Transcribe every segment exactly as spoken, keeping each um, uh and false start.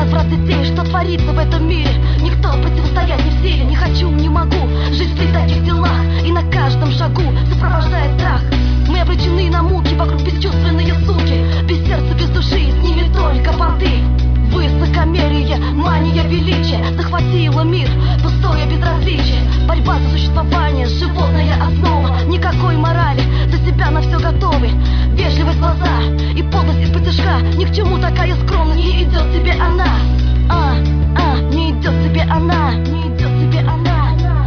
Иеросфрат детей, что творится в этом мире, никто противостоять не в силе. Не хочу, не могу жить при таких делах, и на каждом шагу сопровождает страх. Мы обречены на муки, вокруг бесчувственные суки, без сердца, без души, с ними только понты. Высокомерие, мания величия захватила мир, пустое безразличие. Борьба за существование, животная основа. Никакой морали, за себя на все готовы. Вежливость в глаза и подлость из-под тяжка. Ни к чему такая скромность, не идет тебе она. А, а, не идет тебе она, не идет тебе она.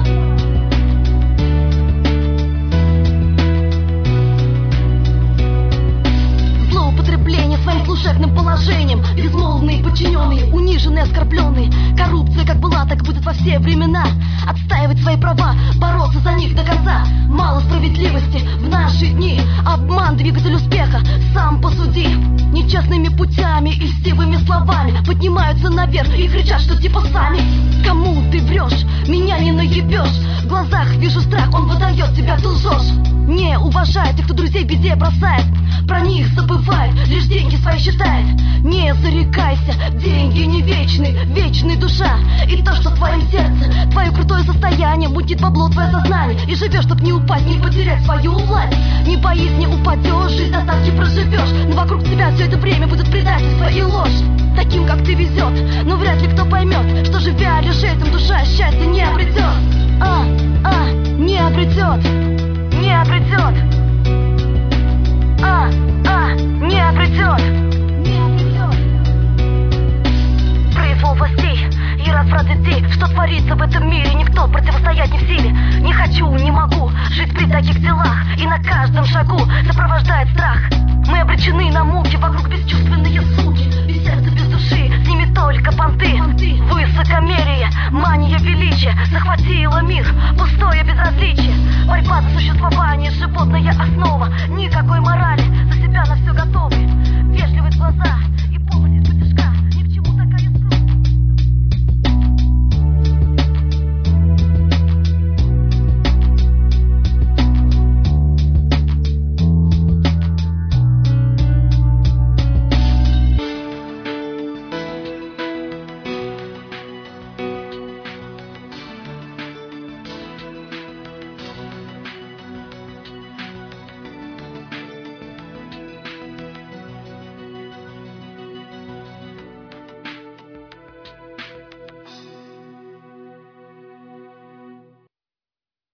Злоупотребление своим служебным положением, безмолвные подчиненные, униженные, оскорбленные. Коррупция как была, так будет во все времена. Отстаивать свои права, бороться за них до конца. Мало справедливости в наши дни. Обман, двигатель успеха, сам посуди. Нечестными путями и льстивыми словами поднимаются наверх и кричат, что типа сами. Кому ты врешь, меня не наебешь. В глазах вижу страх, он выдает тебя, ты лжешь. Не уважает тех, кто друзей в беде бросает. Про них забывает, лишь деньги свои считает. Не зарекайся, деньги не вечны, вечны душа. И то, что в твоем сердце, твое крутое состояние мутит бабло твое сознание. И живешь, чтоб не упасть, не потерять свою власть. Не боись, не упадешь, жизнь достатки проживешь. Но вокруг тебя все это время будет предательство и ложь. Таким, как ты, везет, но вряд ли кто поймет, что живя лишь этим, душа счастья не обретет. А, а, не обретет, не обретет. А, а, не обретет, не обретет. Произвол властей и разврат детей, что творится в этом мире, никто противостоять не в силе. Не хочу, не могу жить при таких делах, и на каждом шагу сопровождает страх. Мы обречены на муки, вокруг бесчувственные суки, без сердца, без души, с ними только понты. Высокомерие, мания величия захватила мир, пустое безразличие. Борьба за существование, животная основа. Никакой морали, за себя на все готов.